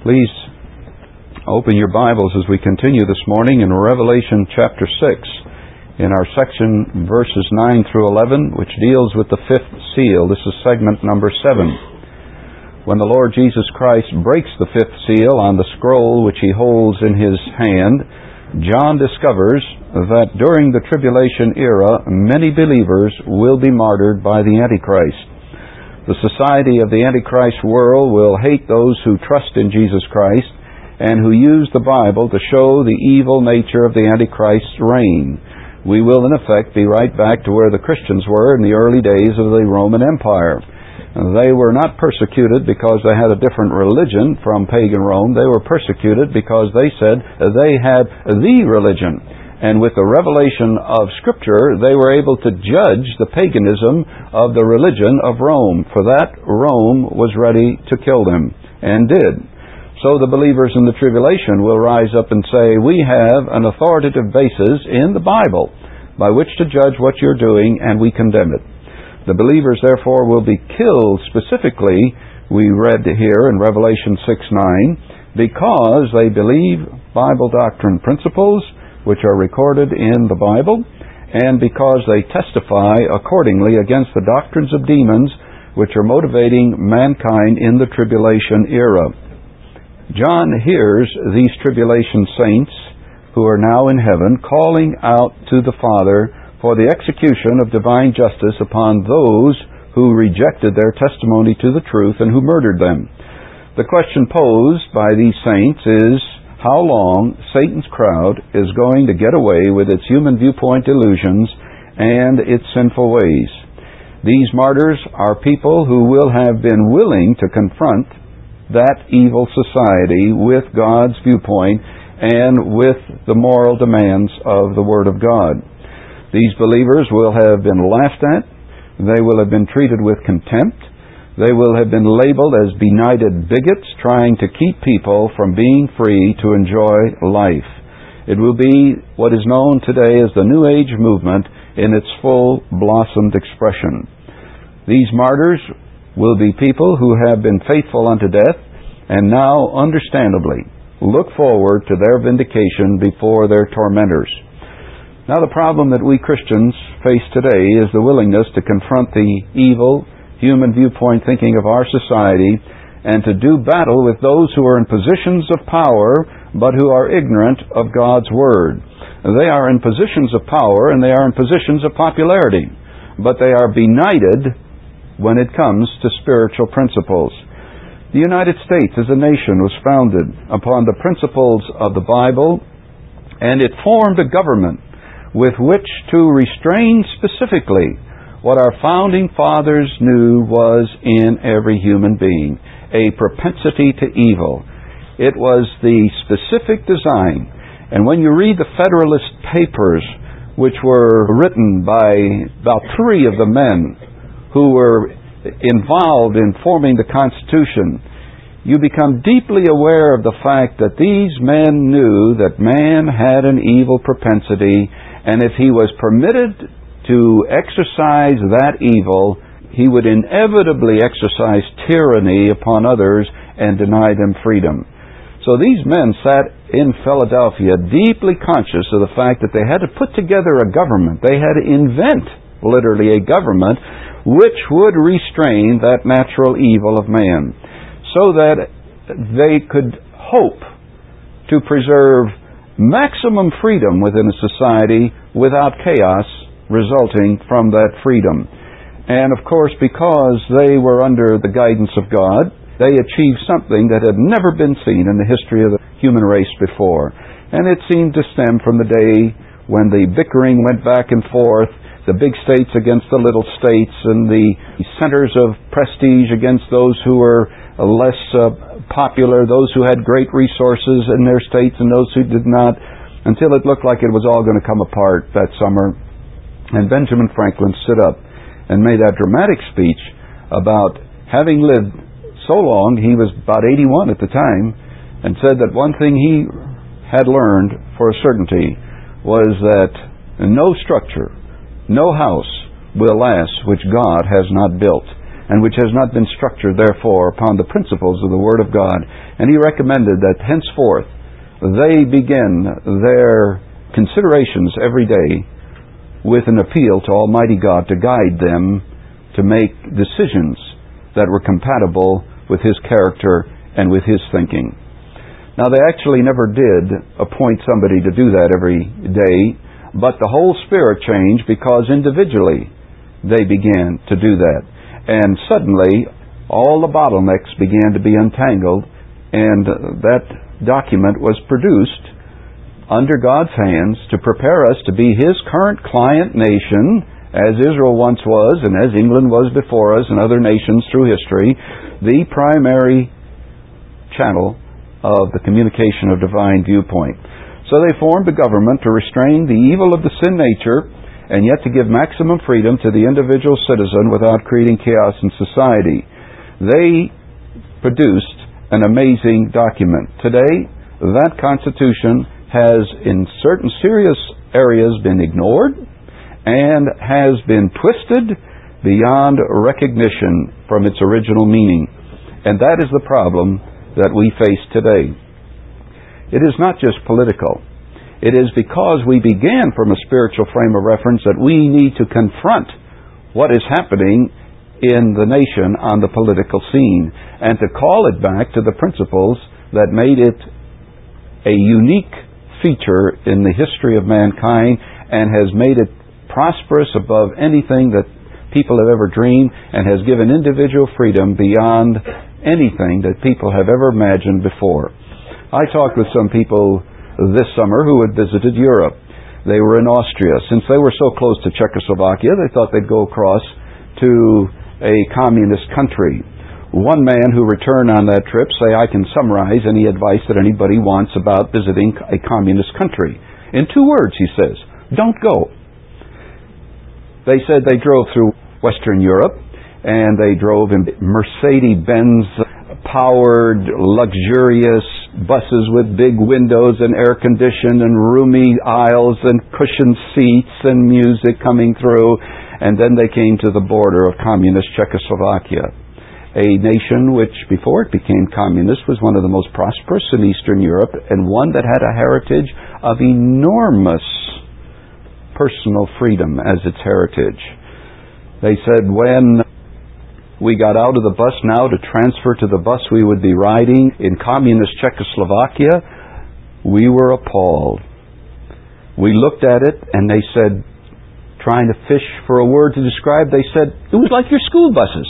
Please open your Bibles as we continue this morning in Revelation chapter 6 in our section verses 9 through 11, which deals with the fifth seal. This is segment number 7. When the Lord Jesus Christ breaks the fifth seal on the scroll which he holds in his hand, John discovers that during the tribulation era, many believers will be martyred by the Antichrist. The society of the Antichrist world will hate those who trust in Jesus Christ and who use the Bible to show the evil nature of the Antichrist's reign. We will, in effect, be right back to where the Christians were in the early days of the Roman Empire. They were not persecuted because they had a different religion from pagan Rome. They were persecuted because they said they had the religion. And with the revelation of Scripture, they were able to judge the paganism of the religion of Rome. For that, Rome was ready to kill them, and did. So the believers in the tribulation will rise up and say, we have an authoritative basis in the Bible by which to judge what you're doing, and we condemn it. The believers, therefore, will be killed specifically, we read here in Revelation 6:9, because they believe Bible doctrine principles which are recorded in the Bible, and because they testify accordingly against the doctrines of demons which are motivating mankind in the tribulation era. John hears these tribulation saints who are now in heaven calling out to the Father for the execution of divine justice upon those who rejected their testimony to the truth and who murdered them. The question posed by these saints is how long Satan's crowd is going to get away with its human viewpoint illusions and its sinful ways. These martyrs are people who will have been willing to confront that evil society with God's viewpoint and with the moral demands of the Word of God. These believers will have been laughed at. They will have been treated with contempt. They will have been labeled as benighted bigots trying to keep people from being free to enjoy life. It will be what is known today as the New Age movement in its full blossomed expression. These martyrs will be people who have been faithful unto death and now, understandably, look forward to their vindication before their tormentors. Now, the problem that we Christians face today is the willingness to confront the evil human viewpoint thinking of our society and to do battle with those who are in positions of power but who are ignorant of God's Word. They are in positions of power and they are in positions of popularity, but they are benighted when it comes to spiritual principles. The United States as a nation was founded upon the principles of the Bible, and it formed a government with which to restrain specifically what our founding fathers knew was in every human being, a propensity to evil. It was the specific design. And when you read the Federalist Papers, which were written by about 3 of the men who were involved in forming the Constitution, you become deeply aware of the fact that these men knew that man had an evil propensity, and if he was permitted to exercise that evil, he would inevitably exercise tyranny upon others and deny them freedom. So these men sat in Philadelphia deeply conscious of the fact that they had to put together a government. They had to invent, literally, a government which would restrain that natural evil of man, so that they could hope to preserve maximum freedom within a society without chaos resulting from that freedom. And of course, because they were under the guidance of God, they achieved something that had never been seen in the history of the human race before. And it seemed to stem from the day when the bickering went back and forth, the big states against the little states, and the centers of prestige against those who were less popular, those who had great resources in their states and those who did not, until it looked like it was all going to come apart that summer. And Benjamin Franklin stood up and made that dramatic speech about having lived so long, he was about 81 at the time, and said that one thing he had learned for a certainty was that no structure, no house will last which God has not built. and which has not been structured, therefore, upon the principles of the Word of God. And he recommended that henceforth they begin their considerations every day with an appeal to Almighty God to guide them to make decisions that were compatible with His character and with His thinking. Now, they actually never did appoint somebody to do that every day, but the whole spirit changed because individually they began to do that. And suddenly, all the bottlenecks began to be untangled, and that document was produced under God's hands to prepare us to be His current client nation, as Israel once was, and as England was before us, and other nations through history, the primary channel of the communication of divine viewpoint. So they formed a government to restrain the evil of the sin nature, and yet to give maximum freedom to the individual citizen without creating chaos in society. They produced an amazing document. Today, that Constitution has in certain serious areas been ignored and has been twisted beyond recognition from its original meaning. And that is the problem that we face today. It is not just political. It is because we began from a spiritual frame of reference that we need to confront what is happening in the nation on the political scene, and to call it back to the principles that made it a unique feature in the history of mankind and has made it prosperous above anything that people have ever dreamed, and has given individual freedom beyond anything that people have ever imagined before. I talked with some people this summer who had visited Europe. They were in Austria. Since they were so close to Czechoslovakia, they thought they'd go across to a communist country. One man who returned on that trip said, I can summarize any advice that anybody wants about visiting a communist country. In 2 words, he says, don't go. They said they drove through Western Europe, and they drove in Mercedes-Benz powered, luxurious buses with big windows and air conditioned and roomy aisles and cushioned seats and music coming through. And then they came to the border of communist Czechoslovakia, a nation which, before it became communist, was one of the most prosperous in Eastern Europe, and one that had a heritage of enormous personal freedom as its heritage. They said when we got out of the bus now to transfer to the bus we would be riding in communist Czechoslovakia, we were appalled. We looked at it, and they said, trying to fish for a word to describe, they said, it was like your school buses.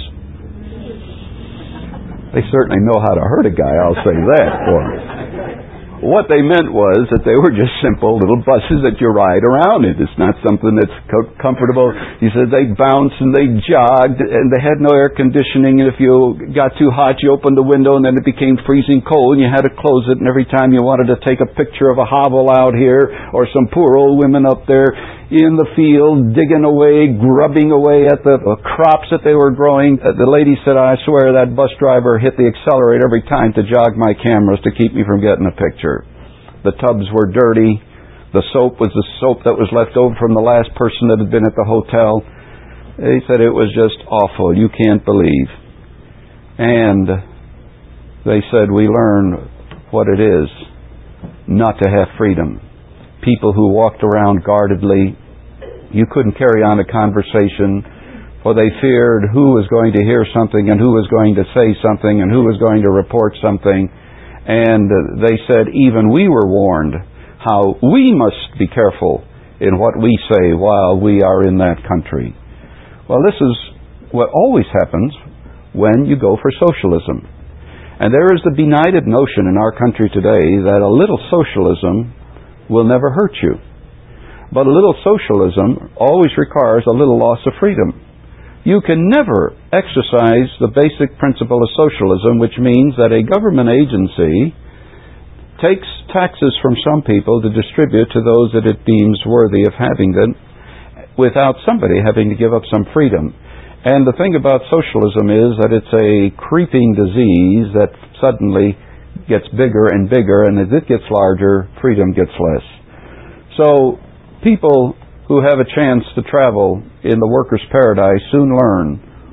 They certainly know how to hurt a guy, I'll say that for them. What they meant was that they were just simple little buses that you ride around in. It's not something that's comfortable. He said they bounced and they jogged, and they had no air conditioning, and if you got too hot, you opened the window and then it became freezing cold and you had to close it, and every time you wanted to take a picture of a hovel out here or some poor old women up there in the field digging away, grubbing away at the crops that they were growing, the lady said, I swear that bus driver hit the accelerator every time to jog my cameras to keep me from getting a picture. The tubs were dirty. The soap was the soap that was left over from the last person that had been at the hotel. They said it was just awful. You can't believe. And they said we learned what it is not to have freedom. People who walked around guardedly. You couldn't carry on a conversation, for they feared who was going to hear something and who was going to say something and who was going to report something. And they said even we were warned how we must be careful in what we say while we are in that country. Well, this is what always happens when you go for socialism. And there is the benighted notion in our country today that a little socialism will never hurt you. But a little socialism always requires a little loss of freedom. You can never exercise the basic principle of socialism, which means that a government agency takes taxes from some people to distribute to those that it deems worthy of having them, without somebody having to give up some freedom. And the thing about socialism is that it's a creeping disease that suddenly gets bigger and bigger, and as it gets larger, freedom gets less. So people who have a chance to travel in the workers' paradise soon learn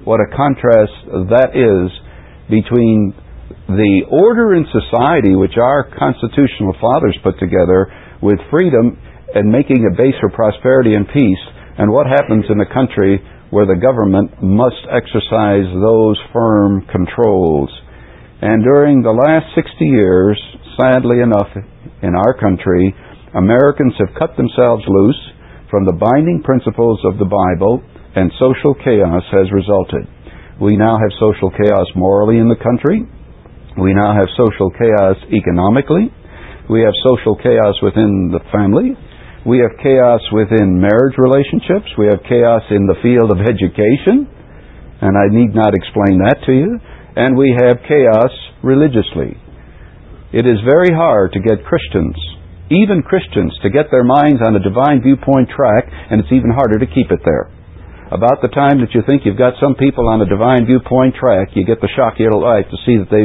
what a contrast that is between the order in society which our constitutional fathers put together with freedom and making a base for prosperity and peace, and what happens in a country where the government must exercise those firm controls. And during the last 60 years, sadly enough, in our country, Americans have cut themselves loose from the binding principles of the Bible, and social chaos has resulted. We now have social chaos morally in the country. We now have social chaos economically. We have social chaos within the family. We have chaos within marriage relationships. We have chaos in the field of education, and I need not explain that to you. And we have chaos religiously. It is very hard to get Christians, even Christians, to get their minds on a divine viewpoint track, and it's even harder to keep it there. About the time that you think you've got some people on a divine viewpoint track, you get the shock of your life to see that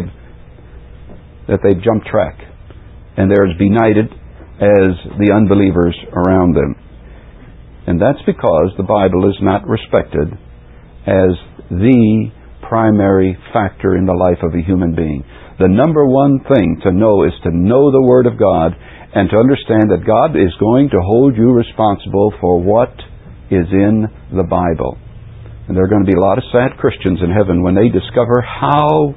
they've jumped track, and they're as benighted as the unbelievers around them. And that's because the Bible is not respected as the primary factor in the life of a human being. The number one thing to know is to know the Word of God and to understand that God is going to hold you responsible for what is in the Bible. And there are going to be a lot of sad Christians in heaven when they discover how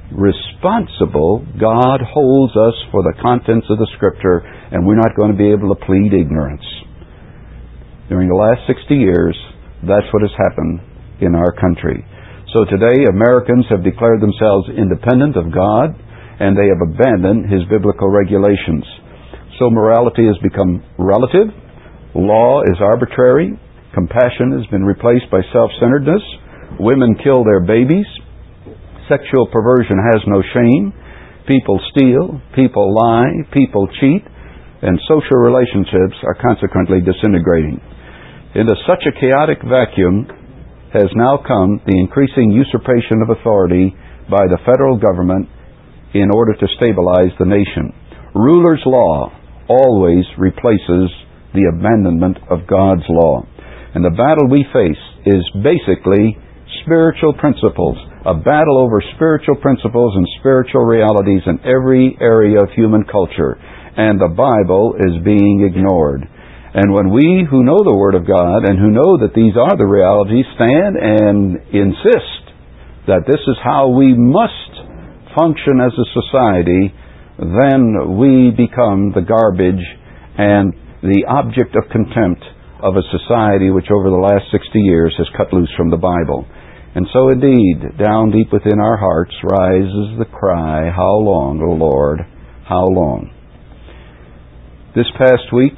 responsible God holds us for the contents of the Scripture, and we're not going to be able to plead ignorance. During the last 60 years, that's what has happened in our country. So today, Americans have declared themselves independent of God, and they have abandoned His biblical regulations. So morality has become relative, law is arbitrary, compassion has been replaced by self-centeredness, women kill their babies, sexual perversion has no shame, people steal, people lie, people cheat, and social relationships are consequently disintegrating. Into such a chaotic vacuum has now come the increasing usurpation of authority by the federal government in order to stabilize the nation. Ruler's law always replaces the abandonment of God's law. And the battle we face is basically spiritual principles, a battle over spiritual principles and spiritual realities in every area of human culture. And the Bible is being ignored. And when we who know the Word of God and who know that these are the realities stand and insist that this is how we must function as a society, then we become the garbage and the object of contempt of a society which over the last 60 years has cut loose from the Bible. And so indeed, down deep within our hearts rises the cry, "How long, O Lord, how long?" This past week,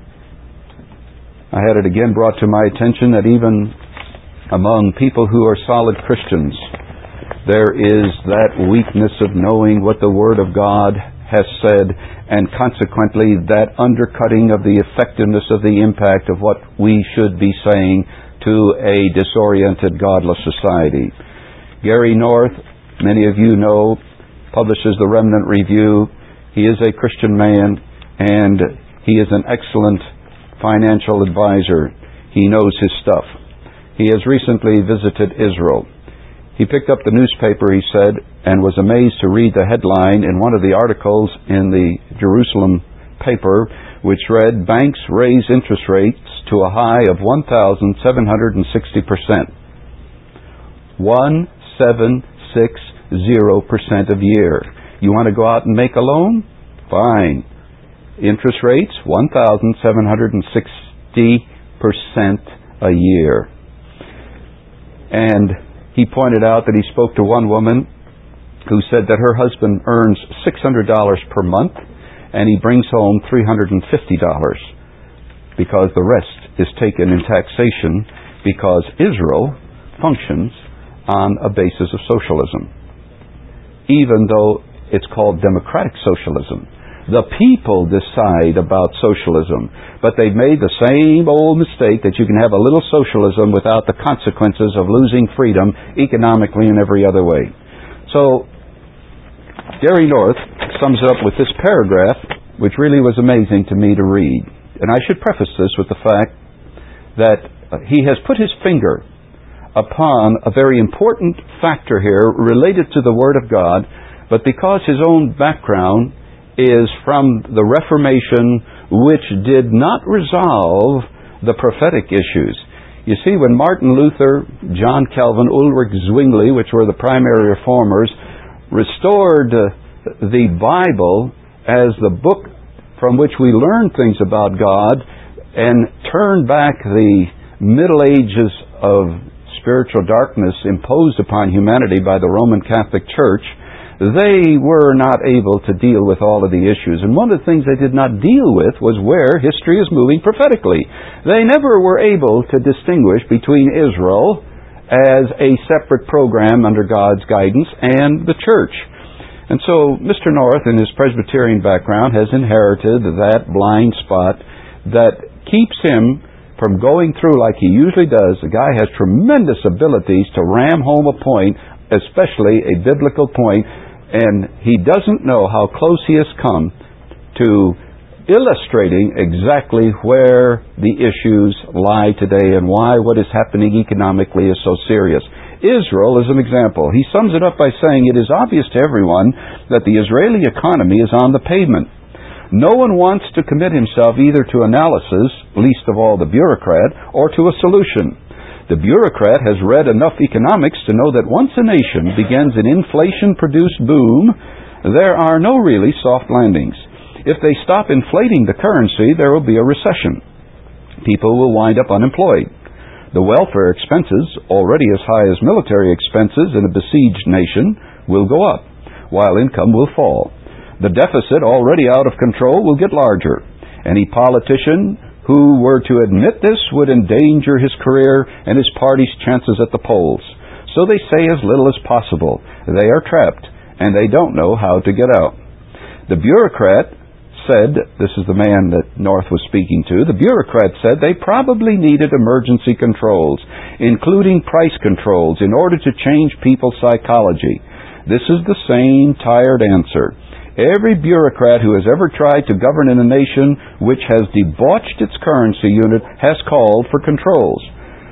I had it again brought to my attention that even among people who are solid Christians, there is that weakness of knowing what the Word of God has said, and consequently that undercutting of the effectiveness of the impact of what we should be saying to a disoriented, godless society. Gary North, many of you know, publishes the Remnant Review. He is a Christian man, and he is an excellent financial advisor. He knows his stuff. He has recently visited Israel. He picked up the newspaper, he said, and was amazed to read the headline in one of the articles in the Jerusalem paper, which read, "Banks raise interest rates to a high of 1,760%. 1,760% a year. You want to go out and make a loan? Fine. Interest rates, 1,760% a year." And he pointed out that he spoke to one woman who said that her husband earns $600 per month and he brings home $350 because the rest is taken in taxation, because Israel functions on a basis of socialism, even though it's called democratic socialism. The people decide about socialism, but they've made the same old mistake that you can have a little socialism without the consequences of losing freedom economically and every other way. So, Gary North sums it up with this paragraph, which really was amazing to me to read. And I should preface this with the fact that he has put his finger upon a very important factor here related to the Word of God, but because his own background is from the Reformation, which did not resolve the prophetic issues. You see, when Martin Luther, John Calvin, Ulrich Zwingli, which were the primary reformers, restored the Bible as the book from which we learn things about God and turned back the Middle Ages of spiritual darkness imposed upon humanity by the Roman Catholic Church, they were not able to deal with all of the issues. And one of the things they did not deal with was where history is moving prophetically. They never were able to distinguish between Israel as a separate program under God's guidance and the church. And so Mr. North, in his Presbyterian background, has inherited that blind spot that keeps him from going through like he usually does. The guy has tremendous abilities to ram home a point, especially a biblical point, and he doesn't know how close he has come to illustrating exactly where the issues lie today and why what is happening economically is so serious. Israel is an example. He sums it up by saying, it is obvious to everyone that the Israeli economy is on the pavement. No one wants to commit himself either to analysis, least of all the bureaucrat, or to a solution. The bureaucrat has read enough economics to know that once a nation begins an inflation-produced boom, there are no really soft landings. If they stop inflating the currency, there will be a recession. People will wind up unemployed. The welfare expenses, already as high as military expenses in a besieged nation, will go up, while income will fall. The deficit, already out of control, will get larger. Any politician who were to admit this would endanger his career and his party's chances at the polls. So they say as little as possible. They are trapped, and they don't know how to get out. The bureaucrat said, this is the man that North was speaking to, the bureaucrat said they probably needed emergency controls, including price controls, in order to change people's psychology. This is the same tired answer. Every bureaucrat who has ever tried to govern in a nation which has debauched its currency unit has called for controls.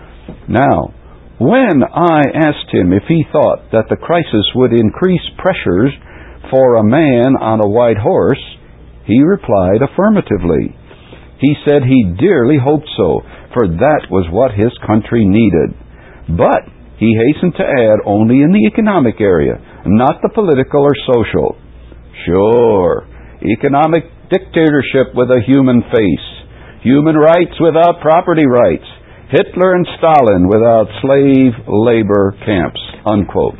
Now, when I asked him if he thought that the crisis would increase pressures for a man on a white horse, he replied affirmatively. He said he dearly hoped so, for that was what his country needed. But he hastened to add only in the economic area, not the political or social. Sure, economic dictatorship with a human face, human rights without property rights, Hitler and Stalin without slave labor camps, unquote.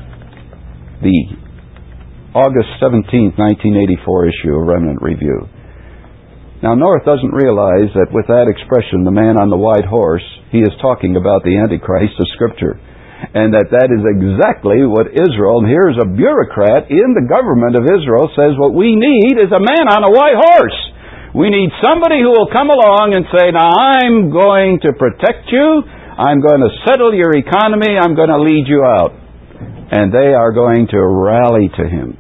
The August 17, 1984 issue of Remnant Review. Now, North doesn't realize that with that expression, the man on the white horse, he is talking about the Antichrist of Scripture. And that is exactly what Israel, and here's a bureaucrat in the government of Israel, says what we need is a man on a white horse. We need somebody who will come along and say, now I'm going to protect you, I'm going to settle your economy, I'm going to lead you out. And they are going to rally to him.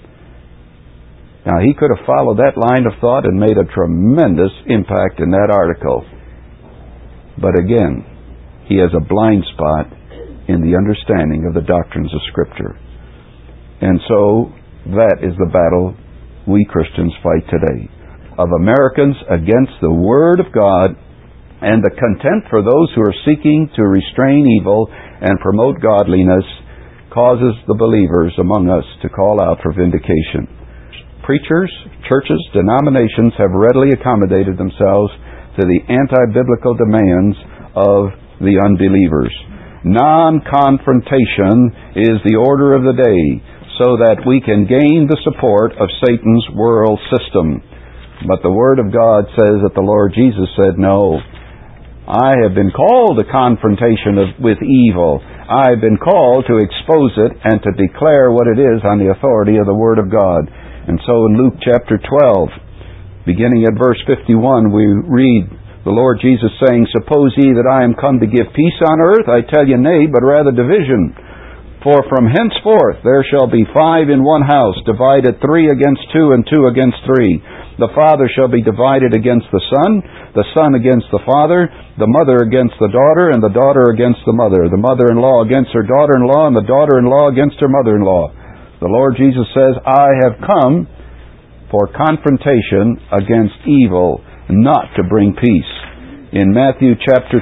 Now, he could have followed that line of thought and made a tremendous impact in that article. But again, he has a blind spot in the understanding of the doctrines of Scripture. And so, that is the battle we Christians fight today. Of Americans against the Word of God and the contempt for those who are seeking to restrain evil and promote godliness causes the believers among us to call out for vindication. Preachers, churches, denominations have readily accommodated themselves to the anti-biblical demands of the unbelievers. Non-confrontation is the order of the day, so that we can gain the support of Satan's world system. But the Word of God says that the Lord Jesus said, no, I have been called to confrontation with evil. I've been called to expose it and to declare what it is on the authority of the Word of God. And so in Luke chapter 12, beginning at verse 51, we read the Lord Jesus saying, suppose ye that I am come to give peace on earth? I tell you, nay, but rather division. For from henceforth there shall be 5 in one house, divided 3 against 2, and 2 against 3. The father shall be divided against the son against the father, the mother against the daughter, and the daughter against the mother-in-law against her daughter-in-law, and the daughter-in-law against her mother-in-law. The Lord Jesus says, I have come for confrontation against evil, not to bring peace. In Matthew chapter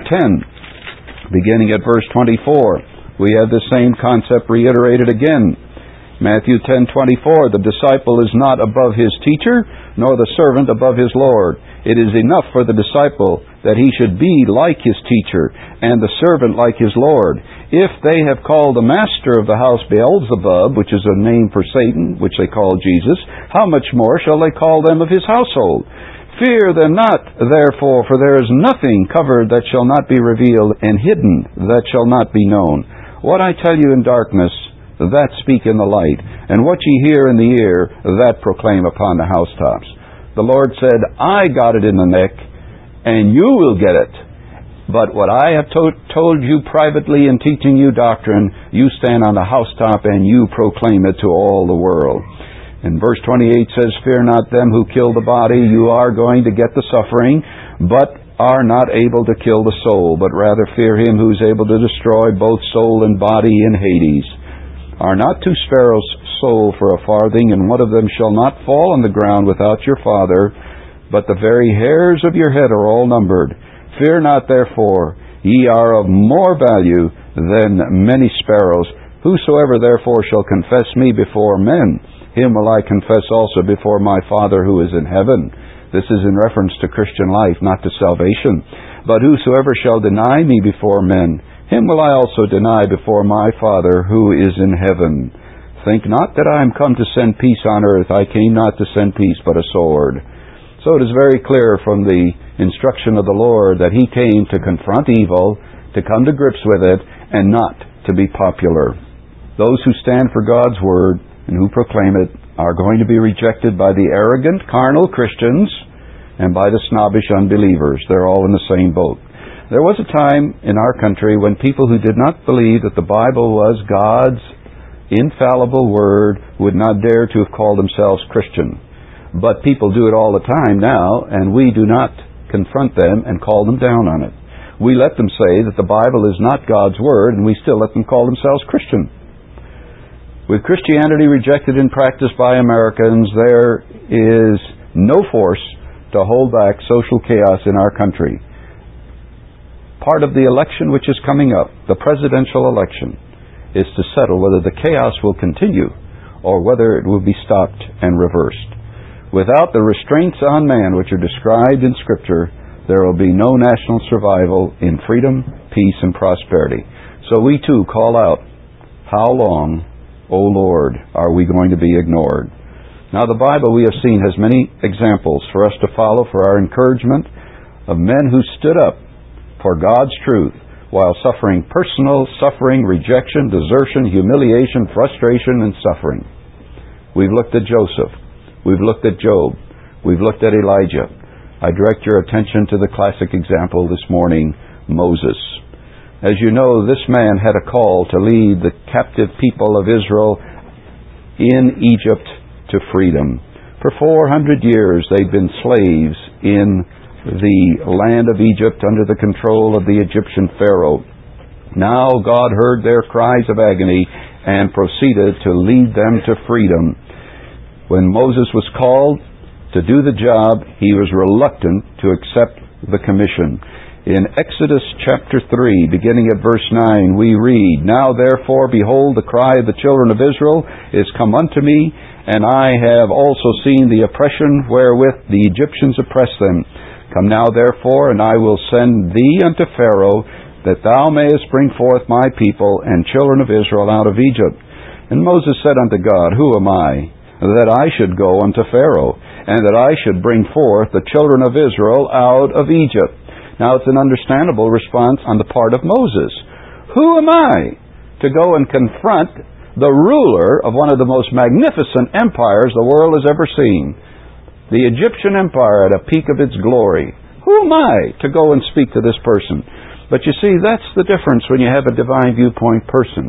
10, beginning at verse 24, we have the same concept reiterated again. Matthew 10:24, the disciple is not above his teacher, nor the servant above his Lord. It is enough for the disciple that he should be like his teacher, and the servant like his Lord. If they have called the master of the house Beelzebub, which is a name for Satan, which they call Jesus, how much more shall they call them of his household? Fear them not, therefore, for there is nothing covered that shall not be revealed, and hidden that shall not be known. What I tell you in darkness, that speak in the light, and what ye hear in the ear, that proclaim upon the housetops. The Lord said, I got it in the neck, and you will get it. But what I have told you privately in teaching you doctrine, you stand on the housetop and you proclaim it to all the world. And verse 28 says, Fear not them who kill the body. You are going to get the suffering, but are not able to kill the soul, but rather fear him who is able to destroy both soul and body in Hades. Are not 2 sparrows sold for a farthing, and one of them shall not fall on the ground without your Father, but the very hairs of your head are all numbered. Fear not, therefore, ye are of more value than many sparrows. Whosoever therefore shall confess me before men, him will I confess also before my Father who is in heaven. This is in reference to Christian life, not to salvation. But whosoever shall deny me before men, him will I also deny before my Father who is in heaven. Think not that I am come to send peace on earth. I came not to send peace, but a sword. So it is very clear from the instruction of the Lord that He came to confront evil, to come to grips with it, and not to be popular. Those who stand for God's Word and who proclaim it are going to be rejected by the arrogant, carnal Christians and by the snobbish unbelievers. They're all in the same boat. There was a time in our country when people who did not believe that the Bible was God's infallible Word would not dare to have called themselves Christian. But people do it all the time now, and we do not confront them and call them down on it. We let them say that the Bible is not God's Word, and we still let them call themselves Christian. With Christianity rejected in practice by Americans, there is no force to hold back social chaos in our country. Part of the election which is coming up, the presidential election, is to settle whether the chaos will continue or whether it will be stopped and reversed. Without the restraints on man which are described in Scripture, there will be no national survival in freedom, peace, and prosperity. So we too call out, how long, O Lord, are we going to be ignored? Now the Bible, we have seen, has many examples for us to follow for our encouragement of men who stood up for God's truth while suffering personal suffering, rejection, desertion, humiliation, frustration, and suffering. We've looked at Joseph. We've looked at Job. We've looked at Elijah. I direct your attention to the classic example this morning, Moses. As you know, this man had a call to lead the captive people of Israel in Egypt to freedom. For 400 years they'd been slaves in the land of Egypt under the control of the Egyptian Pharaoh. Now God heard their cries of agony and proceeded to lead them to freedom. When Moses was called to do the job, he was reluctant to accept the commission. In Exodus chapter 3, beginning at verse 9, we read, Now therefore, behold, the cry of the children of Israel is come unto me, and I have also seen the oppression wherewith the Egyptians oppress them. Come now therefore, and I will send thee unto Pharaoh, that thou mayest bring forth my people and children of Israel out of Egypt. And Moses said unto God, Who am I, that I should go unto Pharaoh, and that I should bring forth the children of Israel out of Egypt? Now it's an understandable response on the part of Moses. Who am I to go and confront the ruler of one of the most magnificent empires the world has ever seen? The Egyptian Empire at a peak of its glory. Who am I to go and speak to this person? But you see, that's the difference when you have a divine viewpoint person.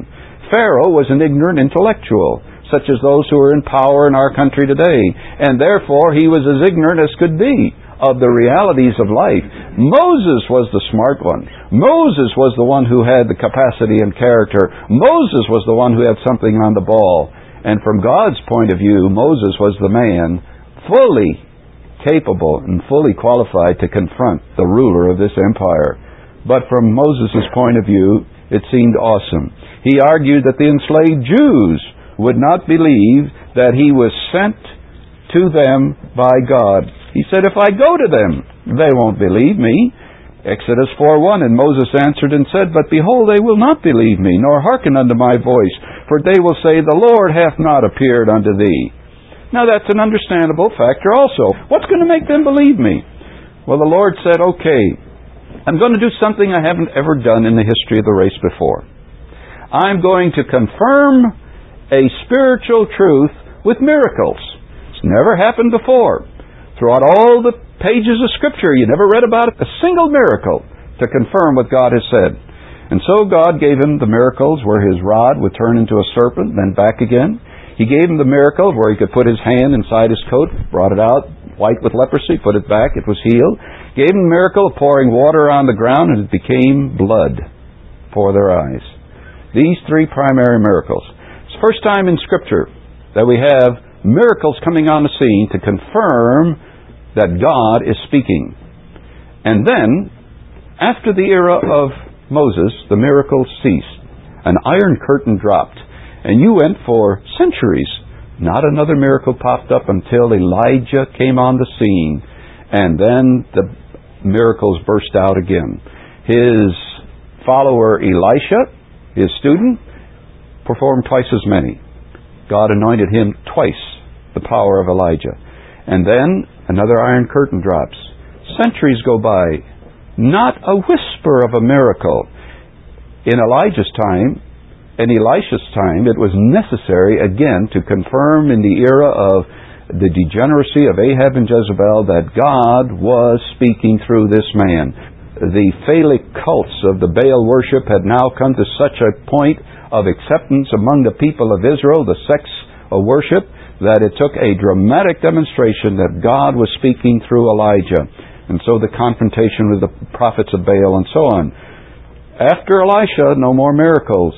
Pharaoh was an ignorant intellectual, such as those who are in power in our country today, and therefore he was as ignorant as could be of the realities of life. Moses was the smart one. Moses was the one who had the capacity and character. Moses was the one who had something on the ball. And from God's point of view, Moses was the man fully capable and fully qualified to confront the ruler of this empire. But from Moses' point of view, it seemed awesome. He argued that the enslaved Jews would not believe that he was sent to them by God. He said, if I go to them, they won't believe me. Exodus 4:1, and Moses answered and said, but behold, they will not believe me, nor hearken unto my voice, for they will say, the Lord hath not appeared unto thee. Now that's an understandable factor also. What's going to make them believe me? Well, the Lord said, okay, I'm going to do something I haven't ever done in the history of the race before. I'm going to confirm a spiritual truth with miracles. It's never happened before. Throughout all the pages of Scripture, you never read about a single miracle to confirm what God has said. And so God gave him the miracles where his rod would turn into a serpent, then back again. He gave him the miracle where he could put his hand inside his coat, brought it out, white with leprosy, put it back, it was healed. Gave him the miracle of pouring water on the ground, and it became blood for their eyes. These three primary miracles. It's the first time in Scripture that we have miracles coming on the scene to confirm that God is speaking. And then, after the era of Moses, the miracles ceased. An iron curtain dropped. And you went for centuries. Not another miracle popped up until Elijah came on the scene. And then the miracles burst out again. His follower Elisha, his student, performed twice as many. God anointed him twice the power of Elijah. And then another iron curtain drops. Centuries go by. Not a whisper of a miracle. In Elijah's time, in Elisha's time, it was necessary again to confirm in the era of the degeneracy of Ahab and Jezebel that God was speaking through this man. The phallic cults of the Baal worship had now come to such a point of acceptance among the people of Israel, the sex of worship, that it took a dramatic demonstration that God was speaking through Elijah. And so the confrontation with the prophets of Baal and so on. After Elisha, no more miracles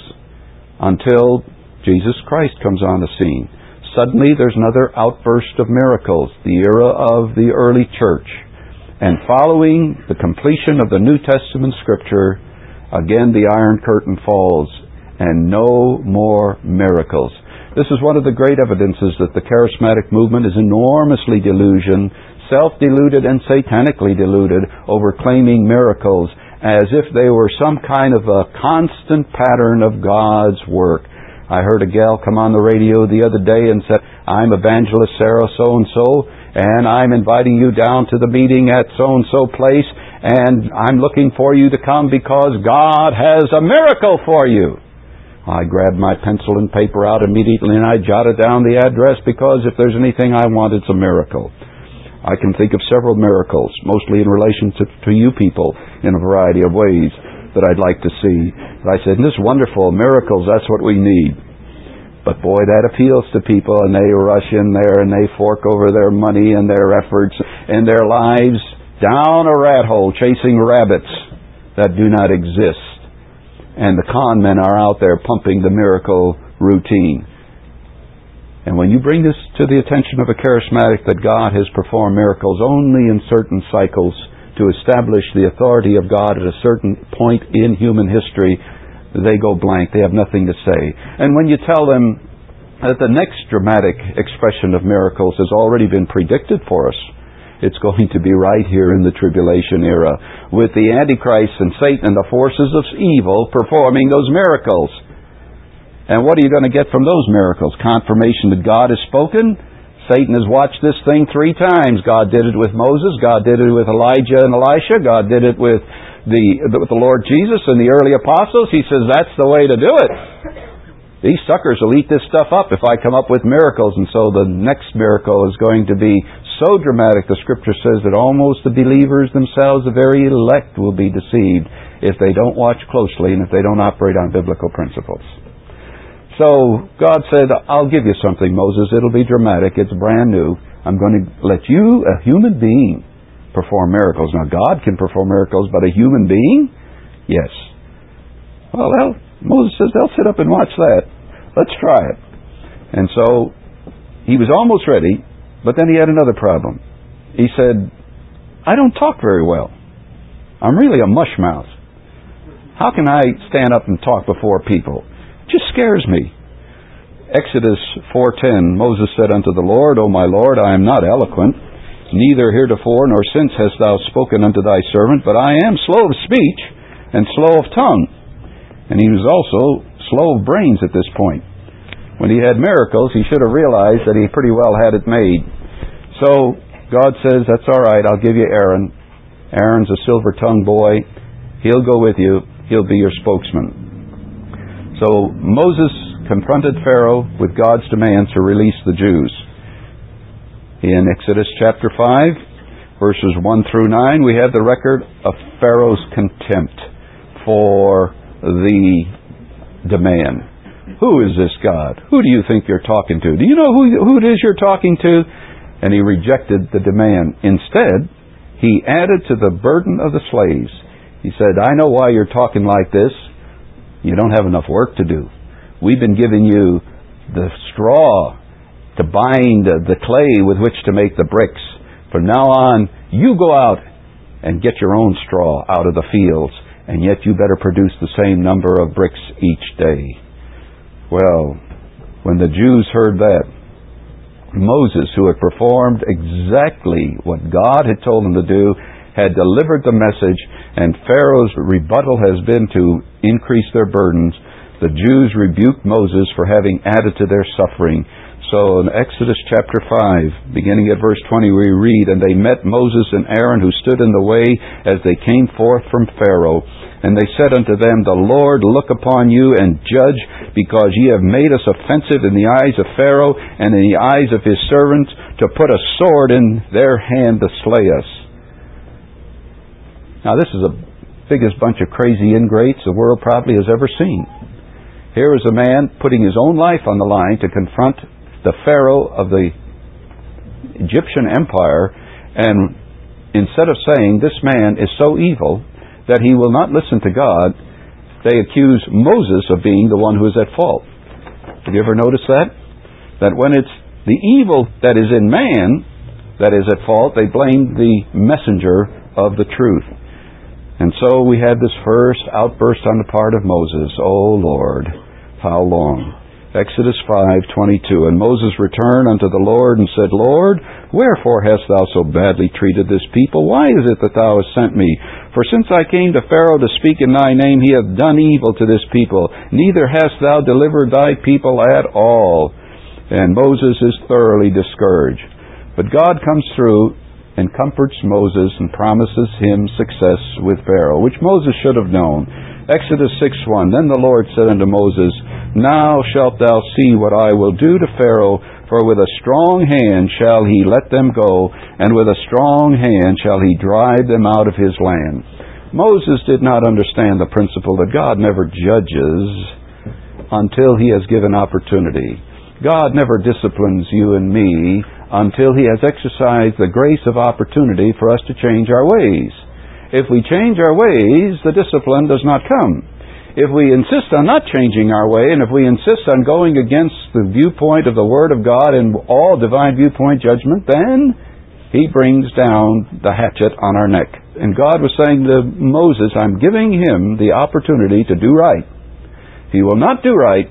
until Jesus Christ comes on the scene. Suddenly there's another outburst of miracles, the era of the early church. And following the completion of the New Testament Scripture, again the iron curtain falls, and no more miracles. This is one of the great evidences that the charismatic movement is enormously delusioned, self-deluded and satanically deluded over claiming miracles as if they were some kind of a constant pattern of God's work. I heard a gal come on the radio the other day and said, I'm Evangelist Sarah so-and-so, and I'm inviting you down to the meeting at so-and-so place, and I'm looking for you to come because God has a miracle for you. I grabbed my pencil and paper out immediately and I jotted down the address, because if there's anything I want, it's a miracle. I can think of several miracles, mostly in relation to you people in a variety of ways that I'd like to see. But I said, this wonderful miracles, that's what we need. But boy, that appeals to people, and they rush in there and they fork over their money and their efforts and their lives down a rat hole chasing rabbits that do not exist. And the con men are out there pumping the miracle routine. And when you bring this to the attention of a charismatic that God has performed miracles only in certain cycles to establish the authority of God at a certain point in human history, they go blank. They have nothing to say. And when you tell them that the next dramatic expression of miracles has already been predicted for us, it's going to be right here in the tribulation era, with the Antichrist and Satan and the forces of evil performing those miracles. And what are you going to get from those miracles? Confirmation that God has spoken. Satan has watched this thing 3 times. God did it with Moses. God did it with Elijah and Elisha. God did it with the Lord Jesus and the early apostles. He says that's the way to do it. These suckers will eat this stuff up if I come up with miracles. And so the next miracle is going to be so dramatic, the Scripture says, that almost the believers themselves, the very elect, will be deceived if they don't watch closely and if they don't operate on biblical principles. So God said, I'll give you something, Moses. It'll be dramatic. It's brand new. I'm going to let you, a human being, perform miracles. Now, God can perform miracles, but a human being? Yes. Well, Moses says, they'll sit up and watch that. Let's try it. And so he was almost ready, but then he had another problem. He said, I don't talk very well. I'm really a mush mouth. How can I stand up and talk before people? It just scares me. Exodus 4:10, Moses said unto the Lord, O my Lord, I am not eloquent, neither heretofore nor since hast thou spoken unto thy servant, but I am slow of speech and slow of tongue. And he was also slow of brains at this point. When he had miracles, he should have realized that he pretty well had it made. So God says, that's all right, I'll give you Aaron. Aaron's a silver-tongued boy. He'll go with you. He'll be your spokesman. So Moses confronted Pharaoh with God's demand to release the Jews. In Exodus chapter 5, verses 1 through 9, we have the record of Pharaoh's contempt for the demand. Who is this God? Who do you think you're talking to? Do you know who it is you're talking to? And he rejected the demand. Instead, he added to the burden of the slaves. He said, I know why you're talking like this. You don't have enough work to do. We've been giving you the straw to bind the clay with which to make the bricks. From now on, you go out and get your own straw out of the fields, and yet you better produce the same number of bricks each day. Well, when the Jews heard that, Moses, who had performed exactly what God had told him to do, had delivered the message, and Pharaoh's rebuttal has been to increase their burdens. The Jews rebuked Moses for having added to their suffering. So in Exodus chapter 5, beginning at verse 20, we read, And they met Moses and Aaron, who stood in the way as they came forth from Pharaoh. And they said unto them, The Lord look upon you and judge, because ye have made us offensive in the eyes of Pharaoh and in the eyes of his servants, to put a sword in their hand to slay us. Now this is the biggest bunch of crazy ingrates the world probably has ever seen. Here is a man putting his own life on the line to confront the Pharaoh of the Egyptian Empire, and instead of saying, this man is so evil that he will not listen to God, they accuse Moses of being the one who is at fault. Have you ever noticed that? That when it's the evil that is in man that is at fault, they blame the messenger of the truth. And so we had this first outburst on the part of Moses. Oh Lord, how long? Exodus 5:22. And Moses returned unto the Lord and said, Lord, wherefore hast thou so badly treated this people? Why is it that thou hast sent me? For since I came to Pharaoh to speak in thy name, he hath done evil to this people. Neither hast thou delivered thy people at all. And Moses is thoroughly discouraged. But God comes through and comforts Moses and promises him success with Pharaoh, which Moses should have known. Exodus 6:1. Then the Lord said unto Moses, Now shalt thou see what I will do to Pharaoh, for with a strong hand shall he let them go, and with a strong hand shall he drive them out of his land. Moses did not understand the principle that God never judges until he has given opportunity. God never disciplines you and me until he has exercised the grace of opportunity for us to change our ways. If we change our ways, the discipline does not come. If we insist on not changing our way, and if we insist on going against the viewpoint of the Word of God and all divine viewpoint judgment, then he brings down the hatchet on our neck. And God was saying to Moses, I'm giving him the opportunity to do right. If he will not do right,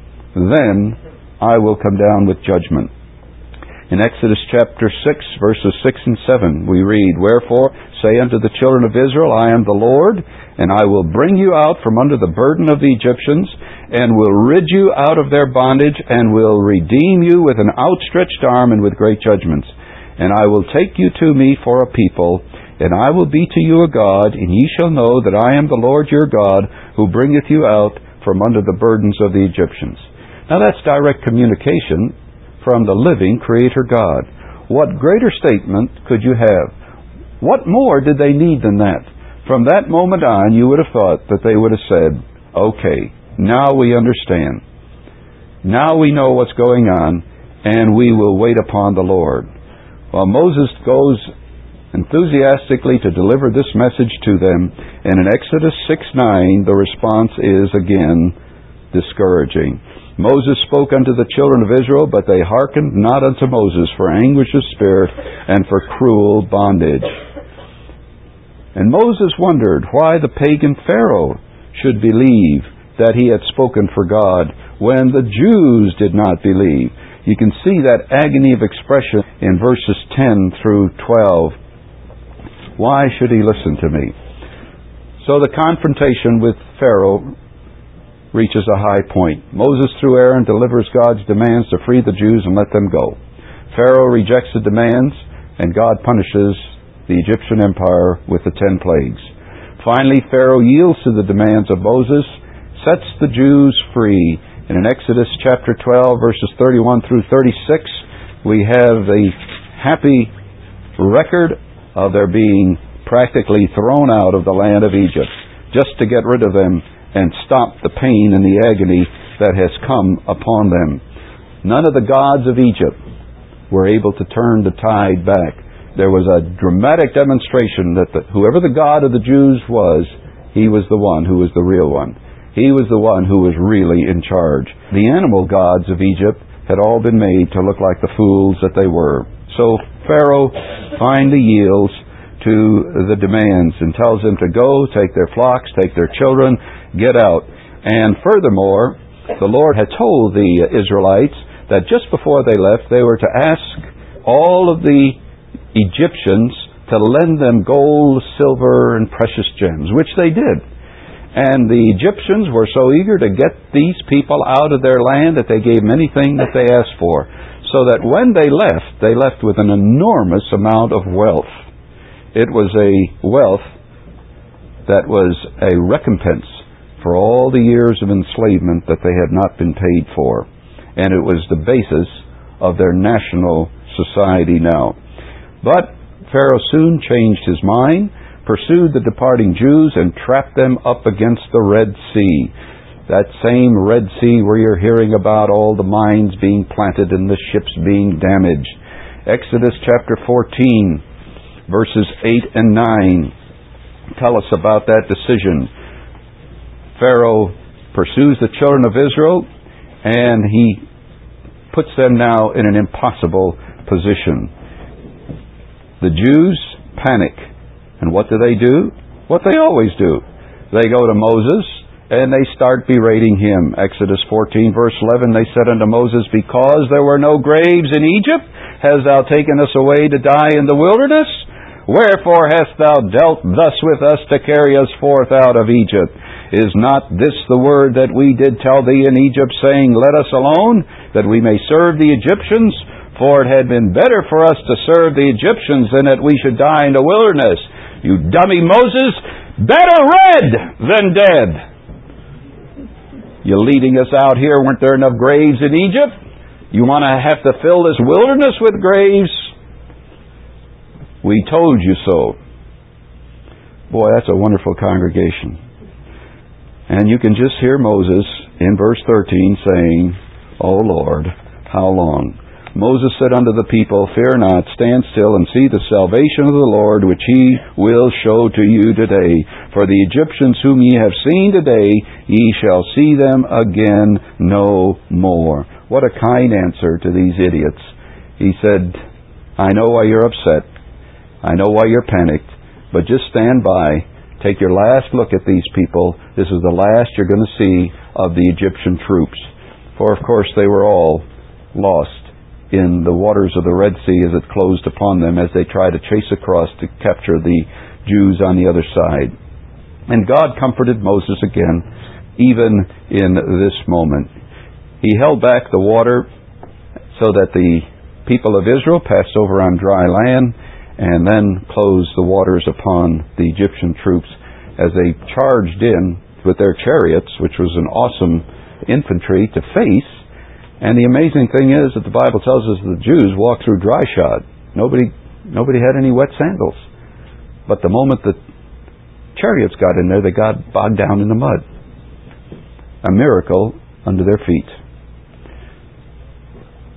then I will come down with judgment. In Exodus chapter 6, verses 6 and 7, we read, Wherefore say unto the children of Israel, I am the Lord, and I will bring you out from under the burden of the Egyptians, and will rid you out of their bondage, and will redeem you with an outstretched arm and with great judgments. And I will take you to me for a people, and I will be to you a God, and ye shall know that I am the Lord your God, who bringeth you out from under the burdens of the Egyptians. Now that's direct communication from the living Creator God. What greater statement could you have? What more did they need than that? From that moment on, you would have thought that they would have said, okay, now we understand. Now we know what's going on, and we will wait upon the Lord. Well, Moses goes enthusiastically to deliver this message to them, and in Exodus 6:9, the response is again discouraging. Moses spoke unto the children of Israel, but they hearkened not unto Moses for anguish of spirit and for cruel bondage. And Moses wondered why the pagan Pharaoh should believe that he had spoken for God when the Jews did not believe. You can see that agony of expression in verses 10 through 12. Why should he listen to me? So the confrontation with Pharaoh reaches a high point. Moses, through Aaron, delivers God's demands to free the Jews and let them go. Pharaoh rejects the demands, and God punishes the Egyptian empire with the 10 plagues. Finally, Pharaoh yields to the demands of Moses, sets the Jews free. And in Exodus chapter 12, verses 31 through 36, we have the happy record of their being practically thrown out of the land of Egypt, just to get rid of them and stop the pain and the agony that has come upon them. None of the gods of Egypt were able to turn the tide back. There was a dramatic demonstration that whoever the God of the Jews was, he was the one who was the real one. He was the one who was really in charge. The animal gods of Egypt had all been made to look like the fools that they were. So Pharaoh finally yields to the demands and tells them to go, take their flocks, take their children, get out. And furthermore, the Lord had told the Israelites that just before they left, they were to ask all of the Egyptians to lend them gold, silver, and precious gems, which they did. And the Egyptians were so eager to get these people out of their land that they gave them anything that they asked for. So that when they left with an enormous amount of wealth. It was a wealth that was a recompense for all the years of enslavement that they had not been paid for. And it was the basis of their national society now. But Pharaoh soon changed his mind, pursued the departing Jews, and trapped them up against the Red Sea. That same Red Sea where you're hearing about all the mines being planted and the ships being damaged. Exodus chapter 14, verses 8 and 9 tell us about that decision. Pharaoh pursues the children of Israel, and he puts them now in an impossible position. The Jews panic. And what do? What they always do. They go to Moses and they start berating him. Exodus 14 verse 11, they said unto Moses, because there were no graves in Egypt, hast thou taken us away to die in the wilderness? Wherefore hast thou dealt thus with us to carry us forth out of Egypt? Is not this the word that we did tell thee in Egypt, saying, let us alone, that we may serve the Egyptians? For it had been better for us to serve the Egyptians than that we should die in the wilderness. You dummy Moses, better red than dead. You're leading us out here. Weren't there enough graves in Egypt? You want to have to fill this wilderness with graves? We told you so. Boy, that's a wonderful congregation. And you can just hear Moses in verse 13 saying, O Lord, how long? Moses said unto the people, fear not, stand still and see the salvation of the Lord, which he will show to you today. For the Egyptians whom ye have seen today, ye shall see them again no more. What a kind answer to these idiots. He said, I know why you're upset. I know why you're panicked. But just stand by. Take your last look at these people. This is the last you're going to see of the Egyptian troops. For of course they were all lost in the waters of the Red Sea as it closed upon them as they tried to chase across to capture the Jews on the other side. And God comforted Moses again, even in this moment. He held back the water so that the people of Israel passed over on dry land, and then closed the waters upon the Egyptian troops as they charged in with their chariots, which was an awesome infantry to face. And the amazing thing is that the Bible tells us the Jews walked through dry shod. Nobody had any wet sandals. But the moment the chariots got in there, they got bogged down in the mud. A miracle under their feet.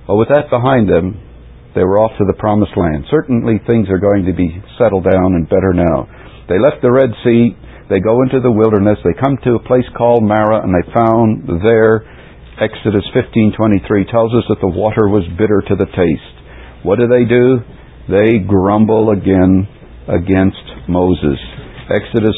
Well, with that behind them, they were off to the Promised Land. Certainly things are going to be settled down and better now. They left the Red Sea. They go into the wilderness. They come to a place called Marah, and they found there, Exodus 15:23 tells us that the water was bitter to the taste. What do? They grumble again against Moses. Exodus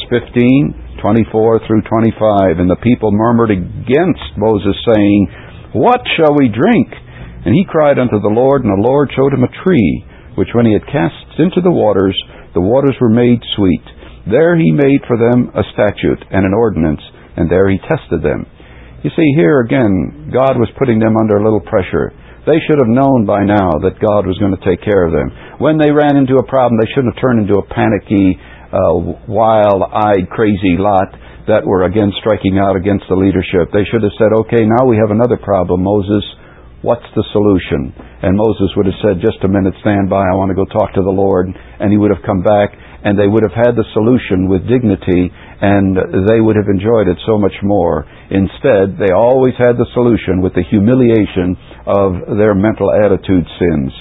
15:24 through 25. And the people murmured against Moses, saying, "What shall we drink?" And he cried unto the Lord, and the Lord showed him a tree, which when he had cast into the waters were made sweet. There he made for them a statute and an ordinance, and there he tested them. You see, here again, God was putting them under a little pressure. They should have known by now that God was going to take care of them. When they ran into a problem, they shouldn't have turned into a panicky, wild-eyed, crazy lot that were again striking out against the leadership. They should have said, "Okay, now we have another problem, Moses. What's the solution?" And Moses would have said, "Just a minute, stand by, I want to go talk to the Lord." And he would have come back, and they would have had the solution with dignity, and they would have enjoyed it so much more. Instead, they always had the solution with the humiliation of their mental attitude sins.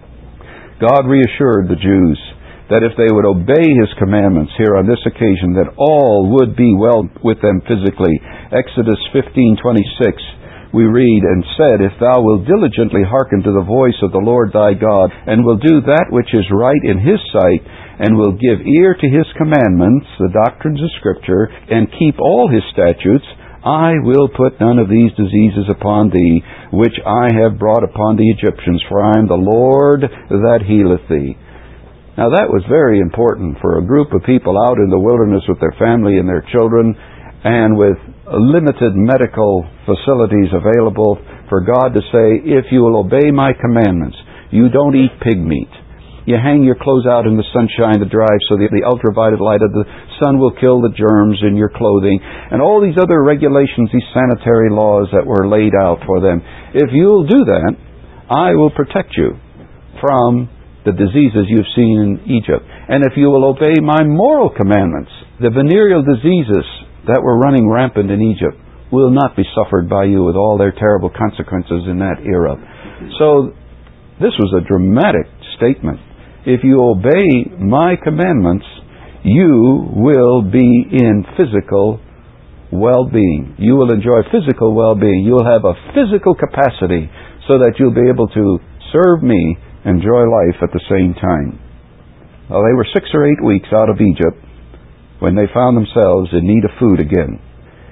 God reassured the Jews that if they would obey His commandments here on this occasion, that all would be well with them physically. Exodus 15:26, we read, "And said, If thou wilt diligently hearken to the voice of the Lord thy God, and will do that which is right in His sight, and will give ear to His commandments," the doctrines of Scripture, "and keep all His statutes, I will put none of these diseases upon thee, which I have brought upon the Egyptians, for I am the Lord that healeth thee." Now that was very important for a group of people out in the wilderness with their family and their children, and with limited medical facilities available, for God to say, "If you will obey my commandments, you don't eat pig meat. You hang your clothes out in the sunshine to dry so that the ultraviolet light of the sun will kill the germs in your clothing," and all these other regulations, these sanitary laws that were laid out for them. If you'll do that, I will protect you from the diseases you've seen in Egypt. And if you will obey my moral commandments, the venereal diseases that were running rampant in Egypt will not be suffered by you with all their terrible consequences in that era. So this was a dramatic statement. If you obey my commandments, you will be in physical well-being. You will enjoy physical well-being. You will have a physical capacity so that you'll be able to serve me, enjoy life at the same time. Well, they were 6 or 8 weeks out of Egypt when they found themselves in need of food again.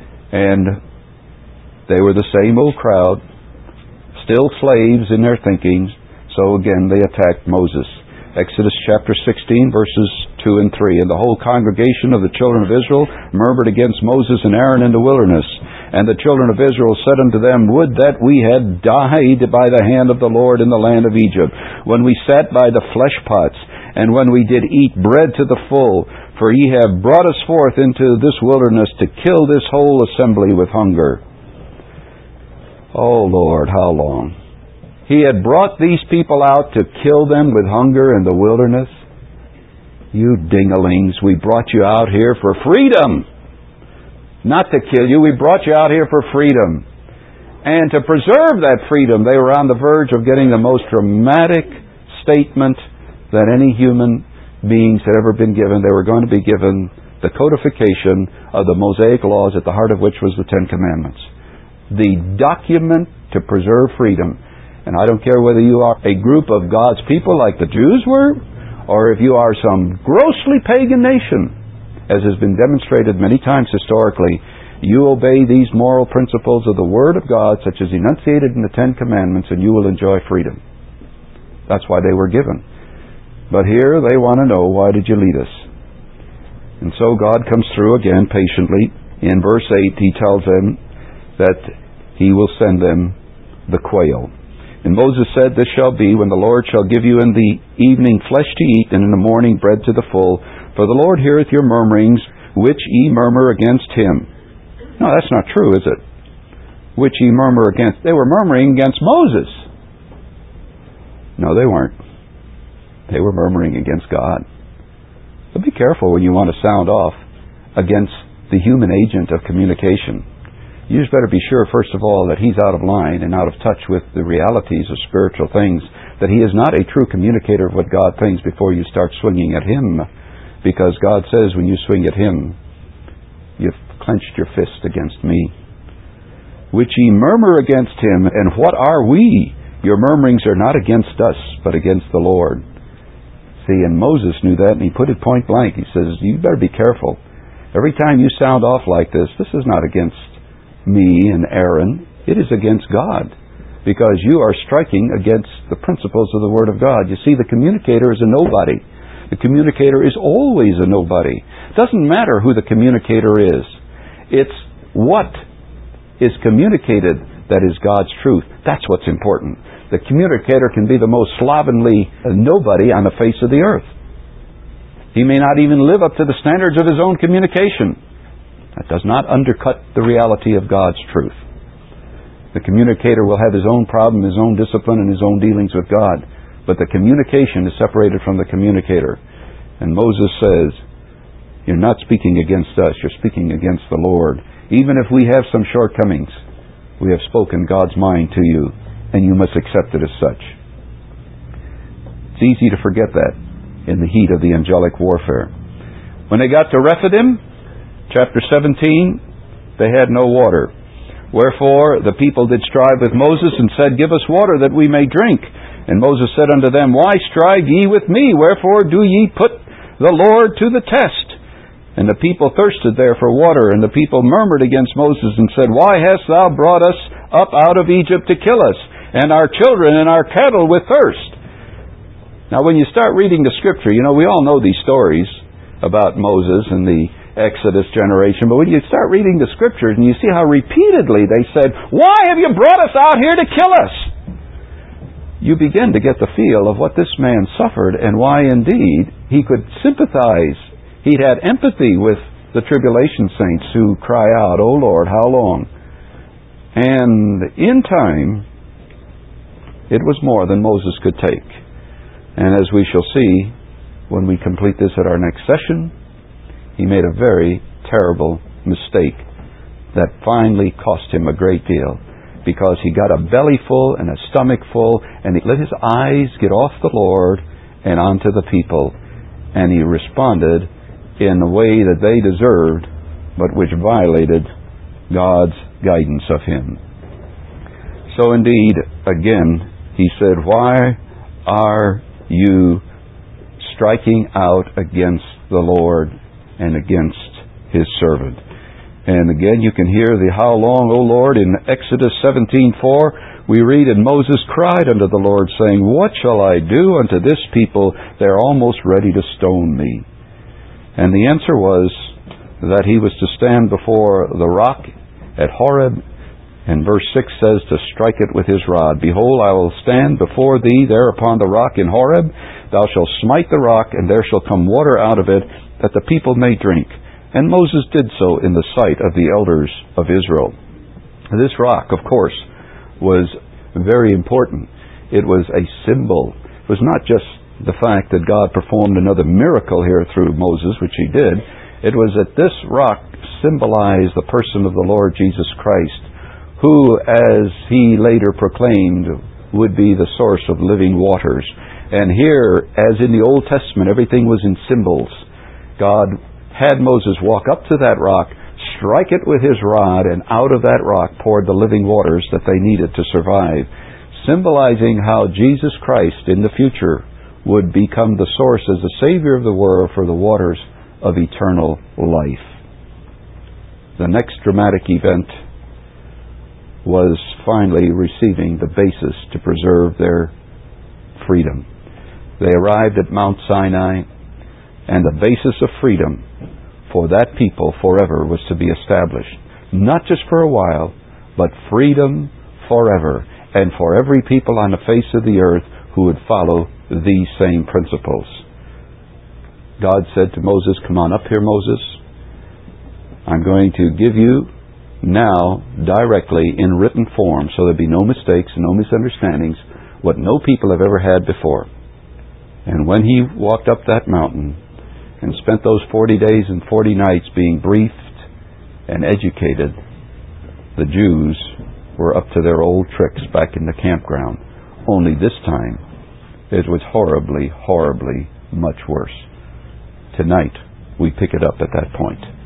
And they were the same old crowd, still slaves in their thinking, so again they attacked Moses. Exodus chapter 16, verses 2 and 3. "And the whole congregation of the children of Israel murmured against Moses and Aaron in the wilderness. And the children of Israel said unto them, Would that we had died by the hand of the Lord in the land of Egypt, when we sat by the flesh pots, and when we did eat bread to the full. For ye have brought us forth into this wilderness to kill this whole assembly with hunger." Oh Lord, how long? He had brought these people out to kill them with hunger in the wilderness. You dingalings, we brought you out here for freedom. Not to kill you, we brought you out here for freedom. And to preserve that freedom, they were on the verge of getting the most dramatic statement that any human beings had ever been given. They were going to be given the codification of the Mosaic laws, at the heart of which was the 10 Commandments. The document to preserve freedom. And I don't care whether you are a group of God's people like the Jews were, or if you are some grossly pagan nation, as has been demonstrated many times historically. You obey these moral principles of the Word of God, such as enunciated in the 10 Commandments, and you will enjoy freedom. That's why they were given. But here they want to know, why did you lead us? And so God comes through again patiently. In verse 8 He tells them that He will send them the quail. And Moses said, "This shall be, when the Lord shall give you in the evening flesh to eat, and in the morning bread to the full. For the Lord heareth your murmurings, which ye murmur against Him." No, that's not true, is it? Which ye murmur against. They were murmuring against Moses. No, they weren't. They were murmuring against God. So be careful when you want to sound off against the human agent of communication. you just better be sure, first of all, that he's out of line and out of touch with the realities of spiritual things, that he is not a true communicator of what God thinks before you start swinging at him. Because God says when you swing at him, you've clenched your fist against me. Which ye murmur against him, and what are we? Your murmurings are not against us, but against the Lord. See, and Moses knew that, and he put it point blank. He says, you better be careful. Every time you sound off like this is not against me and Aaron. It is against God, because you are striking against the principles of the Word of God. You see, the communicator is a nobody. The communicator is always a nobody. It doesn't matter who the communicator is. It's what is communicated that is God's truth. That's what's important. The communicator can be the most slovenly nobody on the face of the earth. He may not even live up to the standards of his own communication. That does not undercut the reality of God's truth. The communicator will have his own problem, his own discipline, and his own dealings with God. But the communication is separated from the communicator. And Moses says, you're not speaking against us, you're speaking against the Lord. Even if we have some shortcomings, we have spoken God's mind to you, and you must accept it as such. It's easy to forget that in the heat of the angelic warfare. When they got to Rephidim, chapter 17, they had no water. Wherefore the people did strive with Moses, and said, give us water that we may drink. And Moses said unto them, why strive ye with me? Wherefore do ye put the Lord to the test? And the people thirsted there for water, and the people murmured against Moses, and said, why hast thou brought us up out of Egypt to kill us, and our children and our cattle with thirst? Now when you start reading the Scripture, we all know these stories about Moses and the Exodus generation, but when you start reading the Scriptures and you see how repeatedly they said, why have you brought us out here to kill us? You begin to get the feel of what this man suffered, and why indeed he could sympathize. He had empathy with the tribulation saints who cry out, O Lord, how long? And in time, it was more than Moses could take. And as we shall see when we complete this at our next session, he made a very terrible mistake that finally cost him a great deal, because he got a belly full and a stomach full, and he let his eyes get off the Lord and onto the people, and he responded in a way that they deserved, but which violated God's guidance of him. So indeed, again, he said, why are you striking out against the Lord and against His servant? And again, you can hear the how long, O Lord, in Exodus 17:4. We read, and Moses cried unto the Lord, saying, what shall I do unto this people? They are almost ready to stone me. And the answer was that he was to stand before the rock at Horeb. And verse 6 says, to strike it with his rod. Behold, I will stand before thee there upon the rock in Horeb. Thou shalt smite the rock, and there shall come water out of it, that the people may drink. And Moses did so in the sight of the elders of Israel. This rock, of course, was very important. It was a symbol. It was not just the fact that God performed another miracle here through Moses, which He did. It was that this rock symbolized the person of the Lord Jesus Christ, who, as He later proclaimed, would be the source of living waters. And here, as in the Old Testament, everything was in symbols. God had Moses walk up to that rock, strike it with his rod, and out of that rock poured the living waters that they needed to survive, symbolizing how Jesus Christ in the future would become the source as the Savior of the world for the waters of eternal life. The next dramatic event was finally receiving the basis to preserve their freedom. They arrived at Mount Sinai, and the basis of freedom for that people forever was to be established. Not just for a while, but freedom forever, and for every people on the face of the earth who would follow these same principles. God said to Moses, come on up here, Moses. I'm going to give you now directly in written form, so there'll be no mistakes, no misunderstandings, what no people have ever had before. And when he walked up that mountain and spent those 40 days and 40 nights being briefed and educated, the Jews were up to their old tricks back in the campground. Only this time, it was horribly, horribly much worse. Tonight, we pick it up at that point.